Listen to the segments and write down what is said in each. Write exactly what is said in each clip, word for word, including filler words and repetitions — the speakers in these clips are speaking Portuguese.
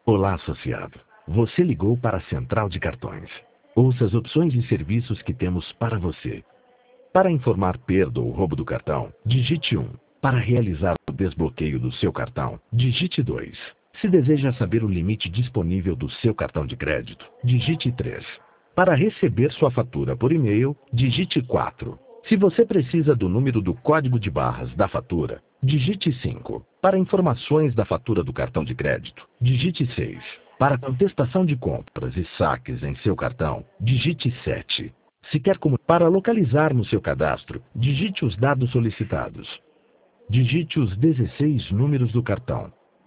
Olá, associado. Você ligou para a Central de Cartões. Ouça as opções e serviços que temos para você. Para informar perda ou roubo do cartão, digite um. Para realizar o desbloqueio do seu cartão, digite dois. Se deseja saber o limite disponível do seu cartão de crédito, digite três. Para receber sua fatura por e-mail, digite quatro. Se você precisa do número do código de barras da fatura, digite cinco. Para informações da fatura do cartão de crédito, digite seis. Para contestação de compras e saques em seu cartão, digite sete. Se quer como para localizar no seu cadastro, digite os dados solicitados. Digite os dezesseis números do cartão.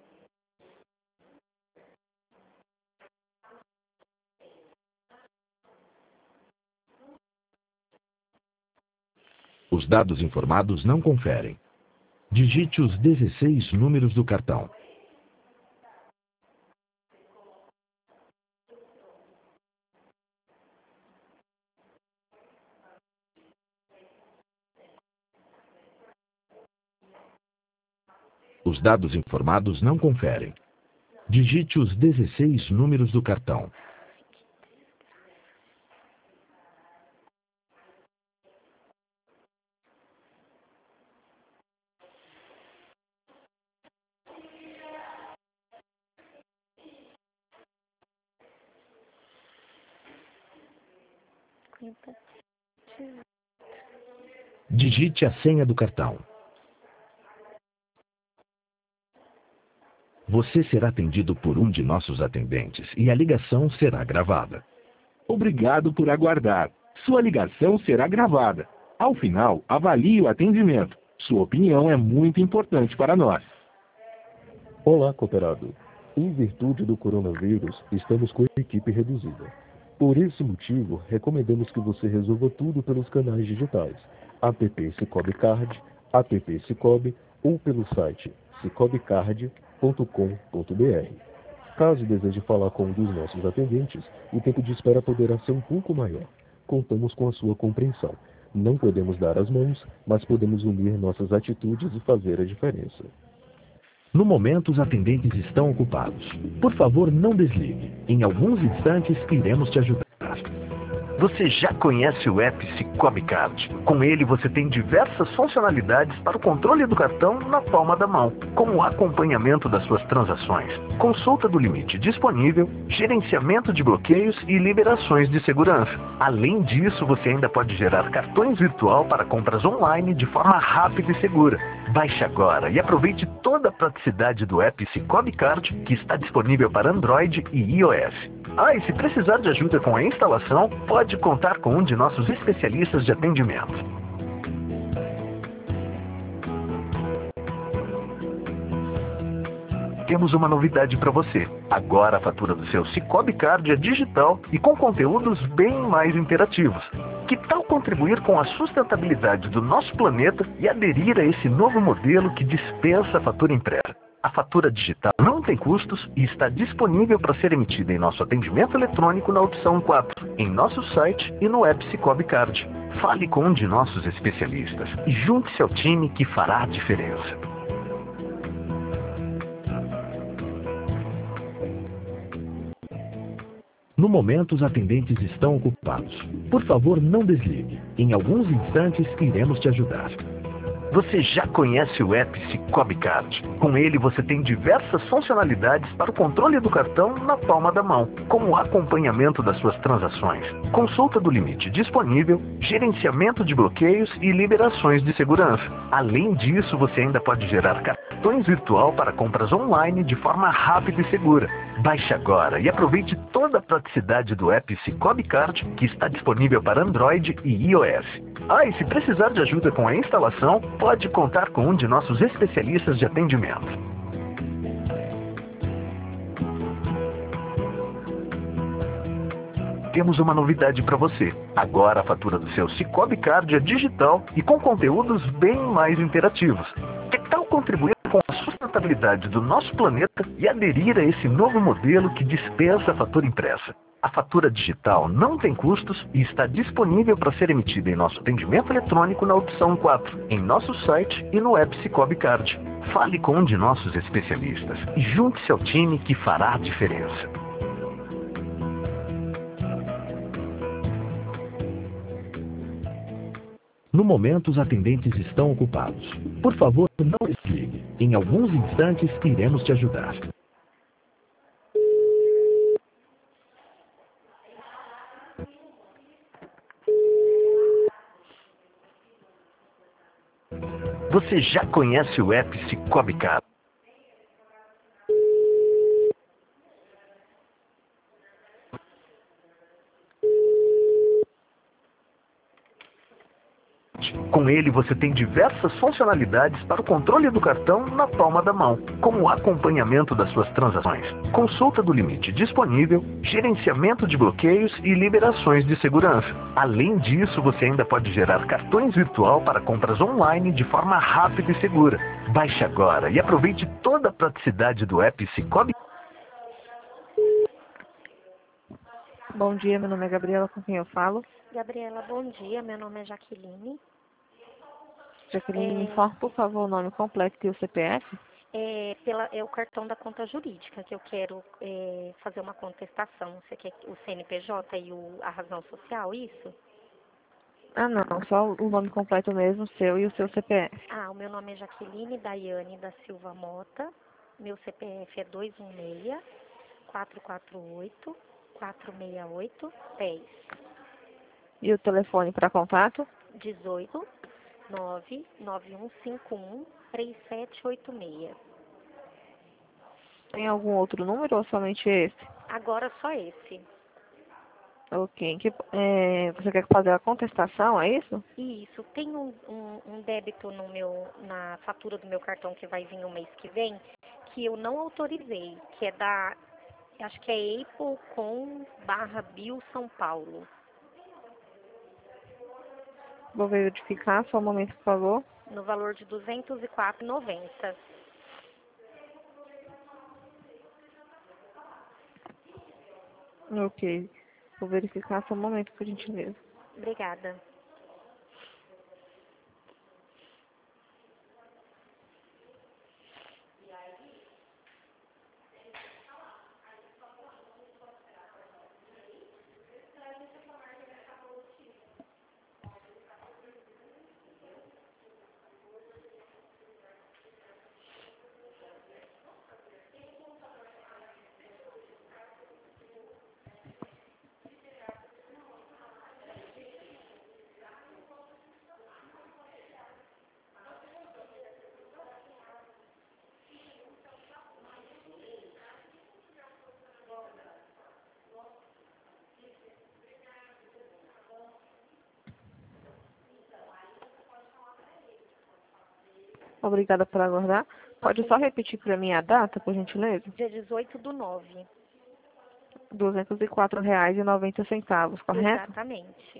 Os dados informados não conferem. Digite os dezesseis números do cartão. Os dados informados não conferem. Digite os dezesseis números do cartão. Digite a senha do cartão. Você será atendido por um de nossos atendentes e a ligação será gravada. Obrigado por aguardar. Sua ligação será gravada. Ao final, avalie o atendimento. Sua opinião é muito importante para nós. Olá, cooperado. Em virtude do coronavírus, estamos com a equipe reduzida. Por esse motivo, recomendamos que você resolva tudo pelos canais digitais, app Cicobi Card, app Cicobi ou pelo site cicobicard ponto com ponto br. Caso deseje falar com um dos nossos atendentes, o tempo de espera poderá ser um pouco maior. Contamos com a sua compreensão. Não podemos dar as mãos, mas podemos unir nossas atitudes e fazer a diferença. No momento, os atendentes estão ocupados. Por favor, não desligue. Em alguns instantes, iremos te ajudar. Você já conhece o app Cicobi Card? Com ele, você tem diversas funcionalidades para o controle do cartão na palma da mão, como o acompanhamento das suas transações, consulta do limite disponível, gerenciamento de bloqueios e liberações de segurança. Além disso, você ainda pode gerar cartões virtual para compras online de forma rápida e segura. Baixe agora e aproveite toda a praticidade do app Cicobi Card, que está disponível para Android e iOS. Ah, e se precisar de ajuda com a instalação, pode contar com um de nossos especialistas de atendimento. Temos uma novidade para você. Agora a fatura do seu Cicobi Card é digital e com conteúdos bem mais interativos. Que tal contribuir com a sustentabilidade do nosso planeta e aderir a esse novo modelo que dispensa a fatura impressa? A fatura digital não tem custos e está disponível para ser emitida em nosso atendimento eletrônico na opção quatro, em nosso site e no app Cicobi Card. Fale com um de nossos especialistas e junte-se ao time que fará a diferença. No momento, os atendentes estão ocupados. Por favor, não desligue. Em alguns instantes, iremos te ajudar. Você já conhece o app Cicobi Card? Com ele, você tem diversas funcionalidades para o controle do cartão na palma da mão, como o acompanhamento das suas transações, consulta do limite disponível, gerenciamento de bloqueios e liberações de segurança. Além disso, você ainda pode gerar cartões virtual para compras online de forma rápida e segura. Baixe agora e aproveite toda a praticidade do app Cicobi Card, que está disponível para Android e iOS. Ah, e se precisar de ajuda com a instalação, pode contar com um de nossos especialistas de atendimento. Temos uma novidade para você. Agora a fatura do seu Cicobi Card é digital e com conteúdos bem mais interativos. Que tal contribuir com com a sustentabilidade do nosso planeta e aderir a esse novo modelo que dispensa a fatura impressa. A fatura digital não tem custos e está disponível para ser emitida em nosso atendimento eletrônico na opção quatro, em nosso site e no app Cicobi Card. Fale com um de nossos especialistas e junte-se ao time que fará a diferença. No momento, os atendentes estão ocupados. Por favor, não desligue. Em alguns instantes, iremos te ajudar. Você já conhece o app Cicobi Card? Com ele, você tem diversas funcionalidades para o controle do cartão na palma da mão, como o acompanhamento das suas transações, consulta do limite disponível, gerenciamento de bloqueios e liberações de segurança. Além disso, você ainda pode gerar cartões virtual para compras online de forma rápida e segura. Baixe agora e aproveite toda a praticidade do app Cicobi. Bom dia, meu nome é Gabriela, com quem eu falo? Gabriela, bom dia. Meu nome é Jaqueline. Jaqueline, É... me informe, por favor, o nome completo e o C P F? É, pela, é o cartão da conta jurídica que eu quero é, fazer uma contestação. Você quer o C N P J e o, a razão social, isso? Ah, não, só o nome completo mesmo, o seu e o seu C P F. Ah, o meu nome é Jaqueline Daiane da Silva Mota. Meu C P F é dois um seis, quatro quatro oito, quatro seis oito, dez. E o telefone para contato? dezoito, nove nove um cinco um, três sete oito seis. Tem algum outro número ou somente esse? Agora só esse. Ok. Que, é, você quer fazer a contestação, é isso? Isso. Tem um, um, um débito no meu, na fatura do meu cartão que vai vir no mês que vem, que eu não autorizei, que é da, acho que é Apple com barra Bio São Paulo. Vou verificar, só um momento, por favor. No valor de duzentos e quatro reais e noventa centavos. Ok. Vou verificar, só um momento, por gentileza. Obrigada. Obrigada por aguardar. Pode só repetir para mim a data, por gentileza? Dia dezoito do nove. duzentos e quatro reais e noventa centavos, correto? Exatamente.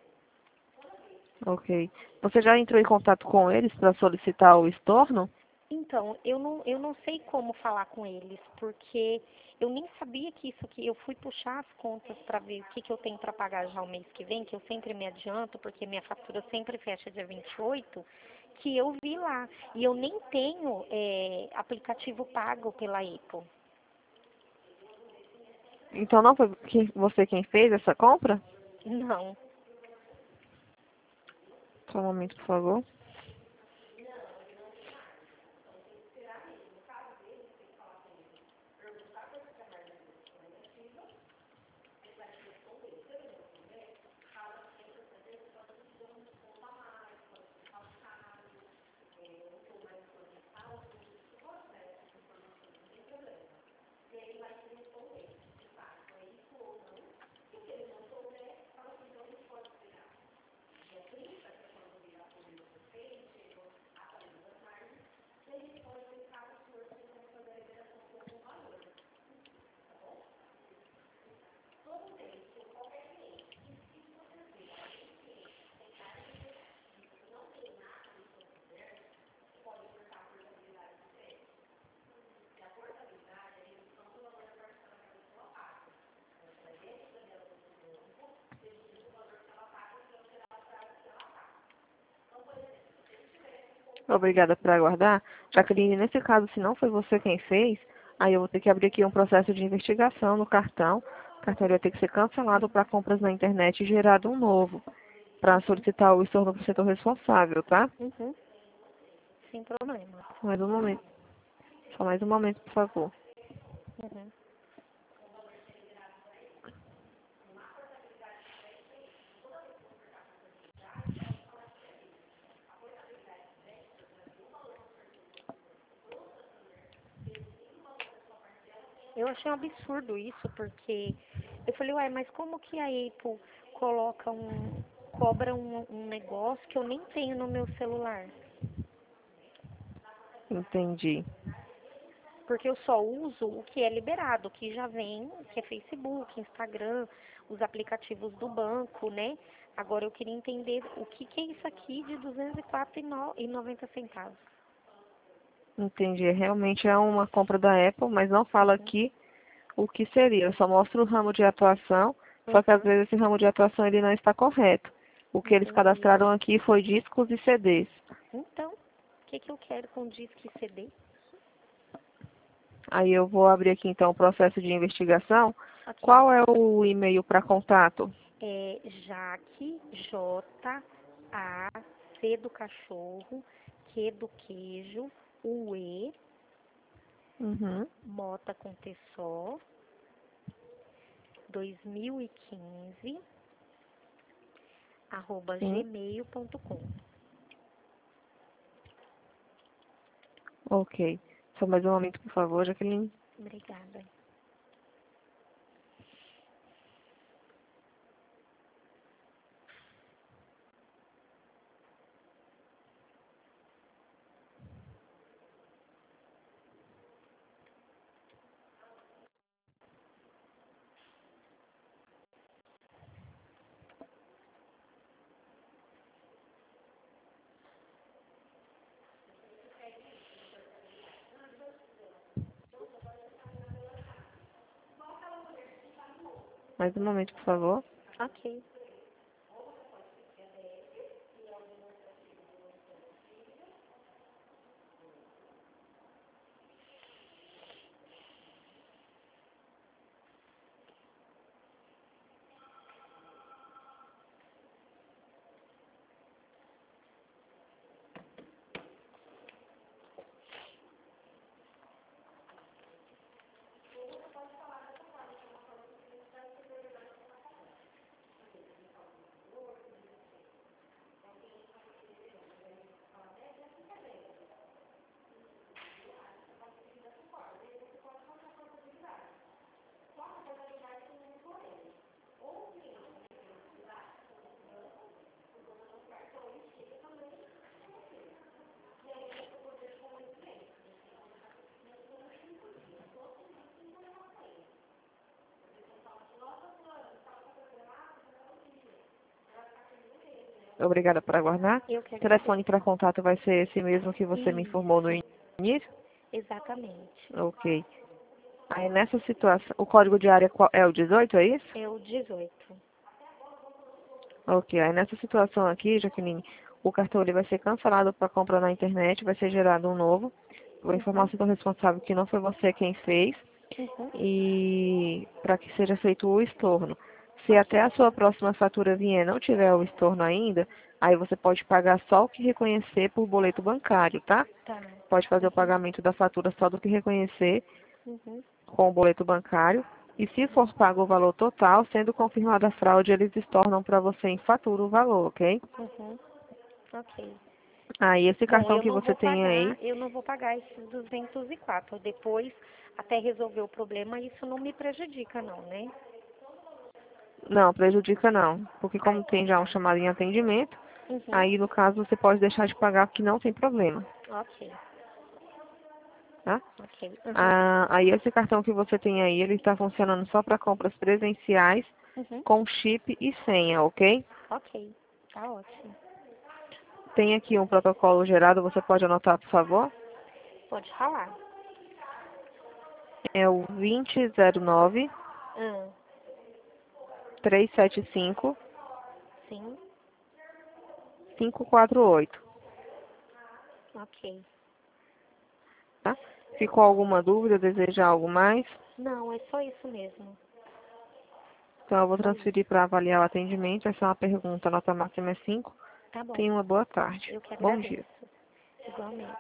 Ok. Você já entrou em contato com eles para solicitar o estorno? Então, eu não, eu não sei como falar com eles, porque eu nem sabia que isso aqui, eu fui puxar as contas para ver o que, que eu tenho para pagar já o mês que vem, que eu sempre me adianto, porque minha fatura sempre fecha dia vinte e oito, que eu vi lá. E eu nem tenho é, aplicativo pago pela Apple. Então não foi que- você quem fez essa compra? Não. Só um momento, por favor. Obrigada por aguardar. Jaqueline, nesse caso, se não foi você quem fez, aí eu vou ter que abrir aqui um processo de investigação no cartão. O cartão ele vai ter que ser cancelado para compras na internet e gerado um novo, para solicitar o estorno para o setor responsável, tá? Uhum. Sem problema. Mais um momento. Só mais um momento, por favor. Uhum. Eu achei um absurdo isso, porque eu falei, uai, mas como que a Apple coloca um, cobra um, um negócio que eu nem tenho no meu celular? Entendi. Porque eu só uso o que é liberado, o que já vem, que é Facebook, Instagram, os aplicativos do banco, né? Agora eu queria entender o que, que é isso aqui de duzentos e quatro reais e noventa centavos. Entendi. Realmente é uma compra da Apple, mas não fala Uhum. aqui o que seria. Eu só mostro o ramo de atuação, só que às Uhum. vezes esse ramo de atuação ele não está correto. O que eles Entendi. cadastraram aqui foi discos e C Ds. Então, o que, que eu quero com disco e C D? Aí eu vou abrir aqui então o processo de investigação. Ok. Qual é o e-mail para contato? É Jaque, J, A, C do cachorro, Q do queijo, U, E, Uhum. Mota com T só, dois mil e quinze, arroba Sim. gmail ponto com. Ok. Só mais um momento, por favor, Jaqueline. Obrigada. Mais um momento, por favor. Ok. Obrigada por aguardar. Eu que O agradeço. telefone para contato vai ser esse mesmo que você me informou no Isso, início? exatamente. Ok. Aí nessa situação, o código de área qual- é o dezoito, é isso? É o dezoito. Ok. Aí nessa situação aqui, Jaqueline, o cartão ele vai ser cancelado para compra na internet, vai ser gerado um novo. Vou informar Uhum. o setor responsável que não foi você quem fez Uhum. e para que seja feito o estorno. Se Ok. até a sua próxima fatura vier e não tiver o estorno ainda, aí você pode pagar só o que reconhecer por boleto bancário, tá? Tá. Pode fazer o Uhum. pagamento da fatura só do que reconhecer Uhum. com o boleto bancário. E se for pago o valor total, sendo confirmada a fraude, eles estornam para você em fatura o valor, ok? Uhum. Ok. Aí esse Bom, cartão eu que não você vou tem aí, pagar, eu não vou pagar esses duzentos e quatro. Depois, até resolver o problema, isso não me prejudica não, né? não, prejudica não. Porque Ah, como então tem já um tá. chamado em atendimento, Uhum. aí no caso você pode deixar de pagar que não tem problema, Ok, tá? ok. Uhum. Ah, aí esse cartão que você tem aí, ele está funcionando só para compras presenciais, Uhum. com chip e senha, ok? Ok, tá ótimo. Tem aqui um protocolo gerado, você pode anotar, por favor? Pode falar. É o vinte zero nove, Ah, três sete cinco, sim, cinco quatro oito. Ok. Tá? Ficou alguma dúvida? Deseja algo mais? Não, é só isso mesmo. Então eu vou transferir para avaliar o atendimento. Essa é uma pergunta, a nota máxima é cinco. Tá bom. Tenha uma boa tarde. Eu que Bom agradeço. dia. Igualmente.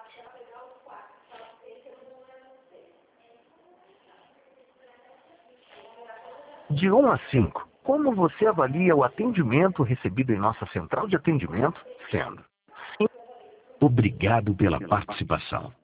De um a cinco, como você avalia o atendimento recebido em nossa central de atendimento, sendo? Obrigado pela participação.